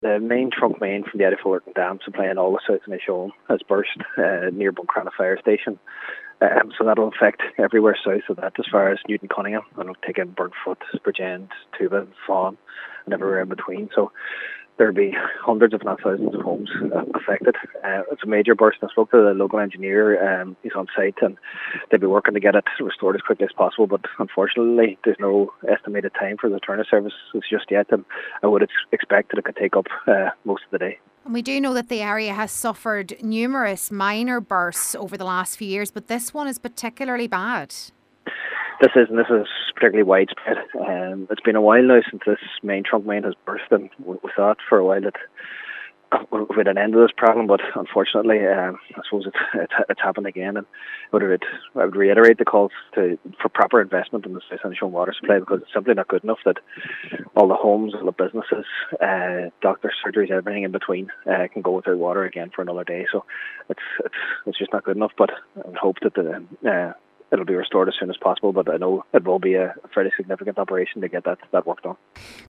The main trunk main from the Eddie Fullerton Dam supplying all the South Initial has burst near Buncrana Fire Station. So that'll affect everywhere south of that as far as Newton Cunningham, and it'll take in Burntfoot, Bridgend, Tuba, Fawn, and everywhere in between. So there'll be hundreds, if not thousands, of homes affected. It's a major burst. I spoke to the local engineer. He's on site, and they'll be working to get it restored as quickly as possible. But unfortunately, there's no estimated time for the return of services just yet, and I would expect that it could take up most of the day. And we do know that the area has suffered numerous minor bursts over the last few years, but this one is particularly bad. This is particularly widespread. It's been a while now since this main trunk main has burst, and we thought for a while that we had an end to this problem, but unfortunately, I suppose it's happened again. And I would reiterate the calls for proper investment in the South Initial water supply, because it's simply not good enough that all the homes, all the businesses, doctors, surgeries, everything in between can go without water again for another day. So it's just not good enough. But I would hope that it'll be restored as soon as possible. But I know it will be a fairly significant operation to get that work done.